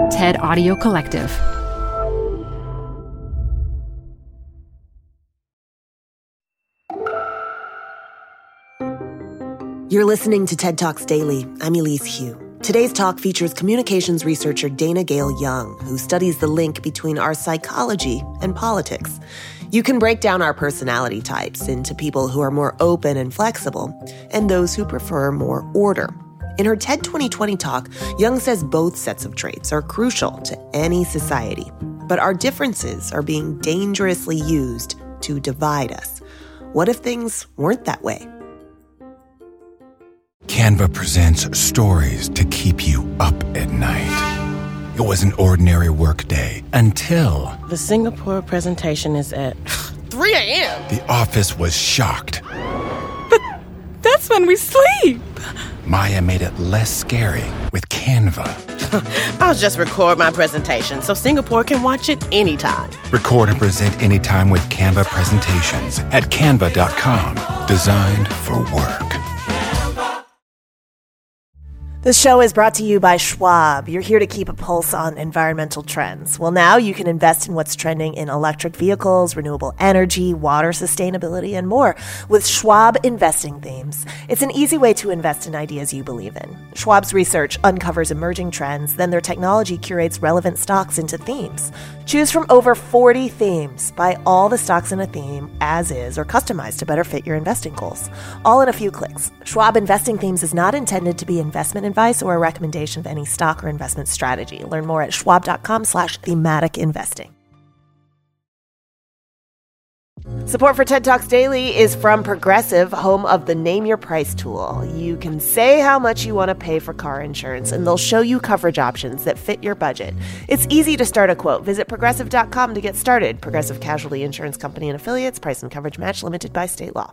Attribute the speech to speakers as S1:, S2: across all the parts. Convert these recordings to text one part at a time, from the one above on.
S1: TED Audio Collective.
S2: You're listening to TED Talks Daily. I'm Elise Hu. Today's talk features communications researcher Dana Gale Young, who studies the link between our psychology and politics. You can break down our personality types into people who are more open and flexible and those who prefer more order. In her TED 2020 talk, Young says both sets of traits are crucial to any society, but our differences are being dangerously used to divide us. What if things weren't that way?
S3: Canva presents stories to keep you up at night. It was an ordinary workday until...
S4: The Singapore presentation is at 3 a.m.
S3: The office was shocked.
S4: But that's when we sleep.
S3: Maya made it less scary with Canva.
S4: I'll just record my presentation so Singapore can watch it anytime.
S3: Record and present anytime with Canva presentations at canva.com. Designed for work.
S2: This show is brought to you by Schwab. You're here to keep a pulse on environmental trends. Well, now you can invest in what's trending in electric vehicles, renewable energy, water sustainability, and more with Schwab Investing Themes. It's an easy way to invest in ideas you believe in. Schwab's research uncovers emerging trends, then their technology curates relevant stocks into themes. Choose from over 40 themes. Buy all the stocks in a theme as is or customized to better fit your investing goals. All in a few clicks. Schwab Investing Themes is not intended to be investment advice or a recommendation of any stock or investment strategy. Learn more at schwab.com/thematic investing. Support for TED Talks Daily is from Progressive, home of the Name Your Price tool. You can say how much you want to pay for car insurance, and they'll show you coverage options that fit your budget. It's easy to start a quote. Visit Progressive.com to get started. Progressive Casualty Insurance Company and Affiliates. Price and coverage match limited by state law.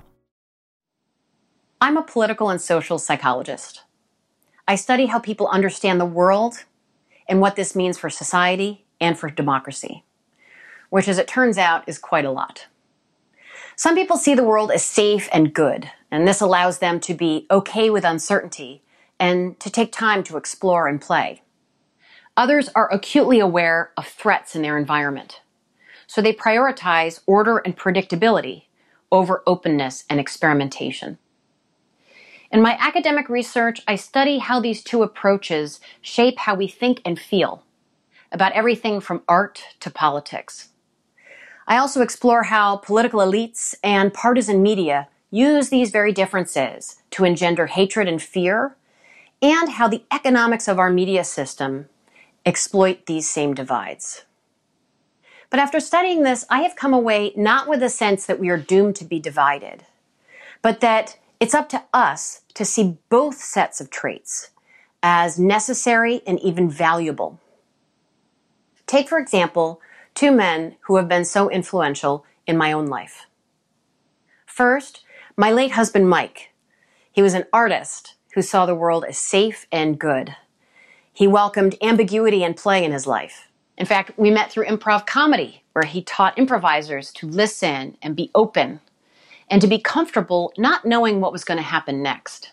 S5: I'm a political and social psychologist. I study how people understand the world and what this means for society and for democracy, which, as it turns out, is quite a lot. Some people see the world as safe and good, and this allows them to be okay with uncertainty and to take time to explore and play. Others are acutely aware of threats in their environment, so they prioritize order and predictability over openness and experimentation. In my academic research, I study how these two approaches shape how we think and feel about everything from art to politics. I also explore how political elites and partisan media use these very differences to engender hatred and fear, and how the economics of our media system exploit these same divides. But after studying this, I have come away not with a sense that we are doomed to be divided, but that it's up to us to see both sets of traits as necessary and even valuable. Take, for example, two men who have been so influential in my own life. First, my late husband, Mike. He was an artist who saw the world as safe and good. He welcomed ambiguity and play in his life. In fact, we met through improv comedy, where he taught improvisers to listen and be open, and to be comfortable not knowing what was going to happen next.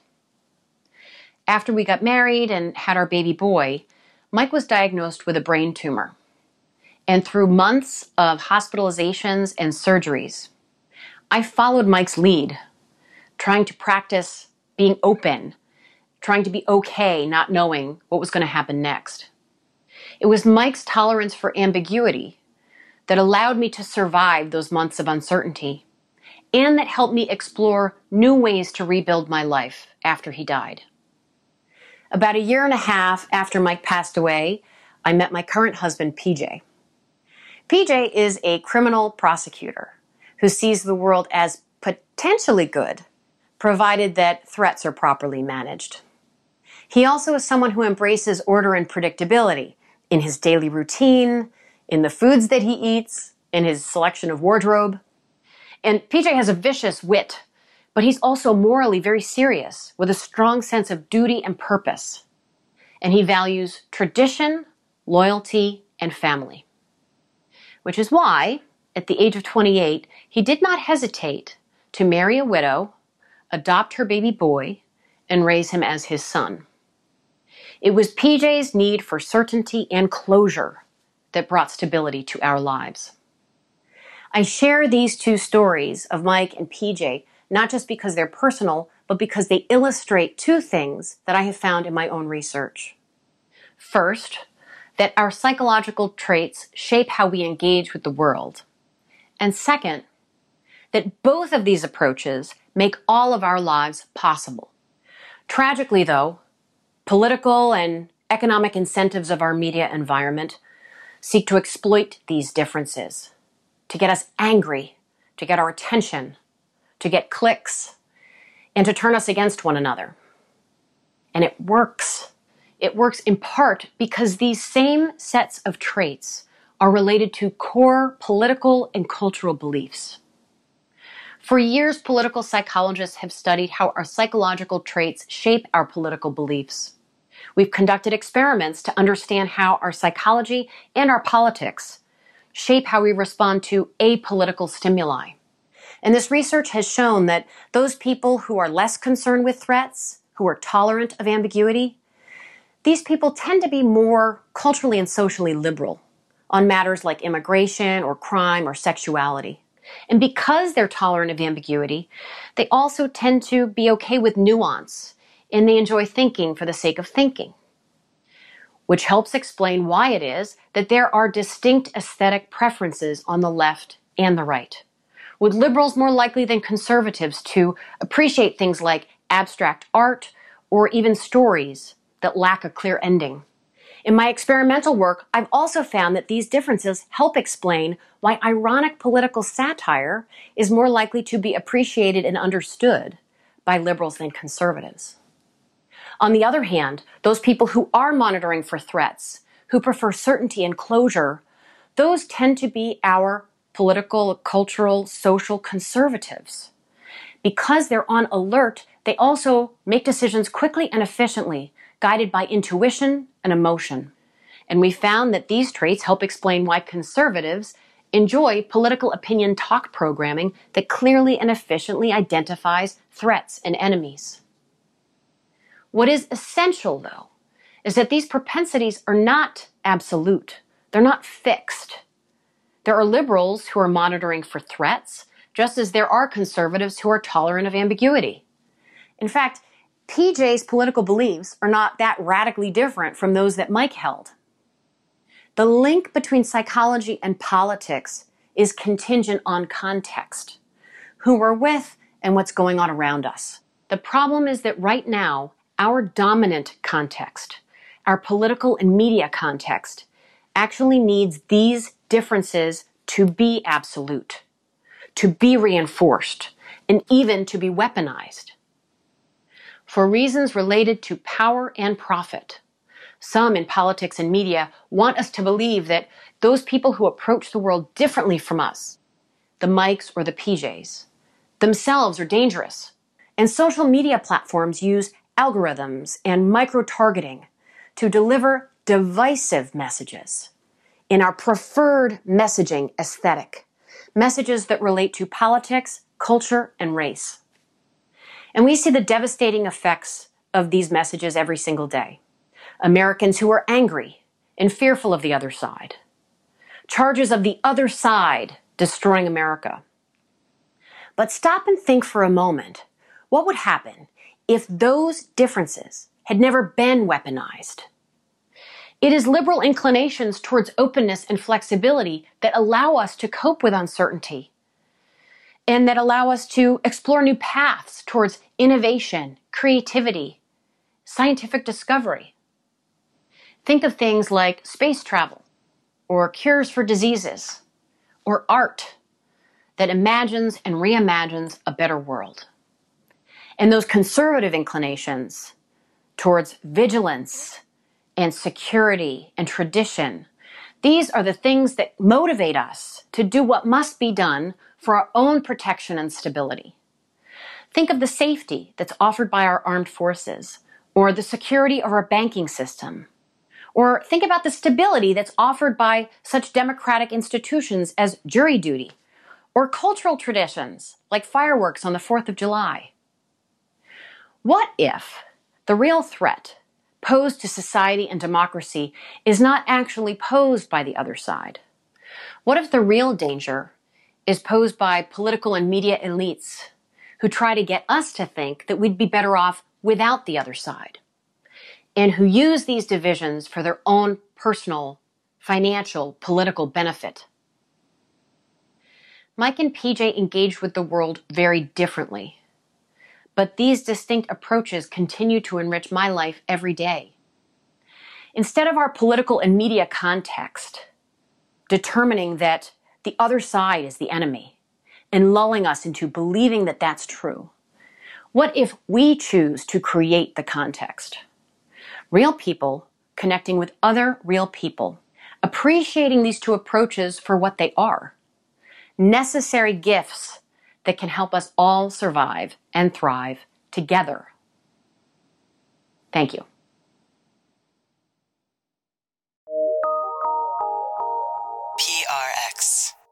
S5: After we got married and had our baby boy, Mike was diagnosed with a brain tumor. And through months of hospitalizations and surgeries, I followed Mike's lead, trying to practice being open, trying to be okay not knowing what was going to happen next. It was Mike's tolerance for ambiguity that allowed me to survive those months of uncertainty, and that helped me explore new ways to rebuild my life after he died. About a year and a half after Mike passed away, I met my current husband, PJ. PJ is a criminal prosecutor who sees the world as potentially good, provided that threats are properly managed. He also is someone who embraces order and predictability in his daily routine, in the foods that he eats, in his selection of wardrobe. And PJ has a vicious wit, but he's also morally very serious, with a strong sense of duty and purpose. And he values tradition, loyalty, and family. Which is why, at the age of 28, he did not hesitate to marry a widow, adopt her baby boy, and raise him as his son. It was PJ's need for certainty and closure that brought stability to our lives. I share these two stories of Mike and PJ not just because they're personal, but because they illustrate two things that I have found in my own research. First, that our psychological traits shape how we engage with the world. And second, that both of these approaches make all of our lives possible. Tragically, though, political and economic incentives of our media environment seek to exploit these differences, to get us angry, to get our attention, to get clicks, and to turn us against one another. And it works. It works in part because these same sets of traits are related to core political and cultural beliefs. For years, political psychologists have studied how our psychological traits shape our political beliefs. We've conducted experiments to understand how our psychology and our politics shape how we respond to apolitical stimuli. And this research has shown that those people who are less concerned with threats, who are tolerant of ambiguity, these people tend to be more culturally and socially liberal on matters like immigration or crime or sexuality. And because they're tolerant of ambiguity, they also tend to be okay with nuance, and they enjoy thinking for the sake of thinking, which helps explain why it is that there are distinct aesthetic preferences on the left and the right, with liberals more likely than conservatives to appreciate things like abstract art or even stories that lack a clear ending. In my experimental work, I've also found that these differences help explain why ironic political satire is more likely to be appreciated and understood by liberals than conservatives. On the other hand, those people who are monitoring for threats, who prefer certainty and closure, those tend to be our political, cultural, social conservatives. Because they're on alert, they also make decisions quickly and efficiently, guided by intuition and emotion. And we found that these traits help explain why conservatives enjoy political opinion talk programming that clearly and efficiently identifies threats and enemies. What is essential, though, is that these propensities are not absolute. They're not fixed. There are liberals who are monitoring for threats, just as there are conservatives who are tolerant of ambiguity. In fact, PJ's political beliefs are not that radically different from those that Mike held. The link between psychology and politics is contingent on context, who we're with and what's going on around us. The problem is that right now, our dominant context, our political and media context, actually needs these differences to be absolute, to be reinforced, and even to be weaponized. For reasons related to power and profit, some in politics and media want us to believe that those people who approach the world differently from us, the Mikes or the PJs, themselves are dangerous. And social media platforms use algorithms and micro-targeting to deliver divisive messages in our preferred messaging aesthetic, messages that relate to politics, culture, and race. And we see the devastating effects of these messages every single day. Americans who are angry and fearful of the other side. Charges of the other side destroying America. But stop and think for a moment. What would happen if those differences had never been weaponized? It is liberal inclinations towards openness and flexibility that allow us to cope with uncertainty and that allow us to explore new paths towards innovation, creativity, scientific discovery. Think of things like space travel, or cures for diseases, or art that imagines and reimagines a better world. And those conservative inclinations towards vigilance and security and tradition, these are the things that motivate us to do what must be done for our own protection and stability. Think of the safety that's offered by our armed forces, or the security of our banking system. Or think about the stability that's offered by such democratic institutions as jury duty, or cultural traditions like fireworks on the 4th of July. What if the real threat posed to society and democracy is not actually posed by the other side? What if the real danger is posed by political and media elites who try to get us to think that we'd be better off without the other side, and who use these divisions for their own personal, financial, political benefit? Mike and PJ engaged with the world very differently, but these distinct approaches continue to enrich my life every day. Instead of our political and media context determining that the other side is the enemy and lulling us into believing that that's true, what if we choose to create the context? Real people connecting with other real people, appreciating these two approaches for what they are, necessary gifts that can help us all survive and thrive together. Thank you.
S1: PRX.